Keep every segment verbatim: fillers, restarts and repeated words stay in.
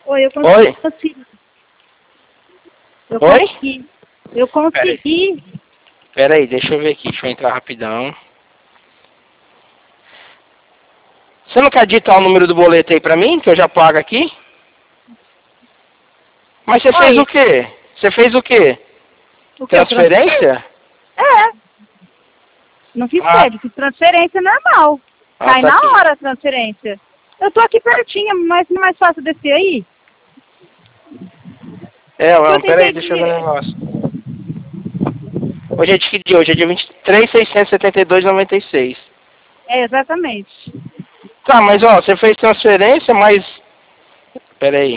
Oi, eu consegui. Oi? Eu Oi? consegui. Eu consegui. Pera aí, deixa eu ver aqui. Deixa eu entrar rapidão. Você não quer digitar o número do boleto aí pra mim, que eu já pago aqui? Mas você Oi. fez o quê? Você fez o quê? O que? Transferência? É. Não fiz Ah. crédito, fiz transferência normal. Ah, Cai tá na aqui. hora a transferência. Eu tô aqui pertinho, mas não é mais fácil descer aí? É, Eu não, pera aí, tentei deixa eu ver o de... negócio. Hoje é de que dia? Hoje é dia vinte e três, seiscentos e setenta e dois, noventa e seis. É, exatamente. Tá, mas ó, você fez transferência, mas... Pera aí.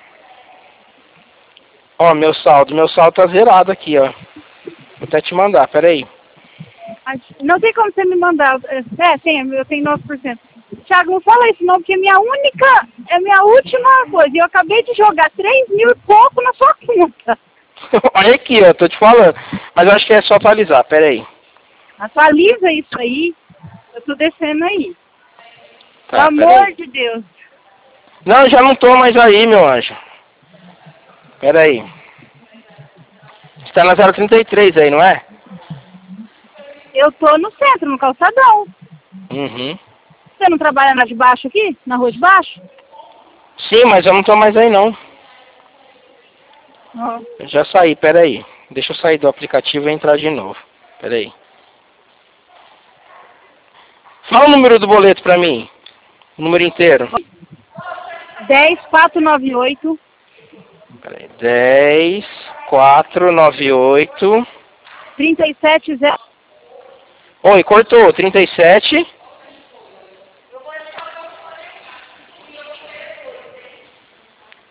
Ó, meu saldo. Meu saldo tá zerado aqui, ó. Vou até te mandar, pera aí. Não tem como você me mandar. É, tem, eu tenho nove por cento. Thiago, não fala isso não, porque é minha única, é minha última coisa. E eu acabei de jogar três mil e pouco na sua conta. Olha aqui, ó, tô te falando. Mas eu acho que é só atualizar, pera aí. Atualiza isso aí. Eu tô descendo aí. Tá, Pelo pera amor aí. de Deus. Não, já não tô mais aí, meu anjo. Pera aí. Você tá na zero trinta e três aí, não é? Eu tô no centro, no calçadão. Uhum. Você não trabalha na de baixo aqui? Na rua de baixo? Sim, mas eu não tô mais aí, não. Não. Eu já saí, pera aí. Deixa eu sair do aplicativo e entrar de novo. Pera aí. Fala o número do boleto pra mim. O número inteiro. dez, quatrocentos e noventa e oito. Peraí. dez, quatrocentos e noventa e oito. trinta e sete zero. Oi, cortou. trinta e sete.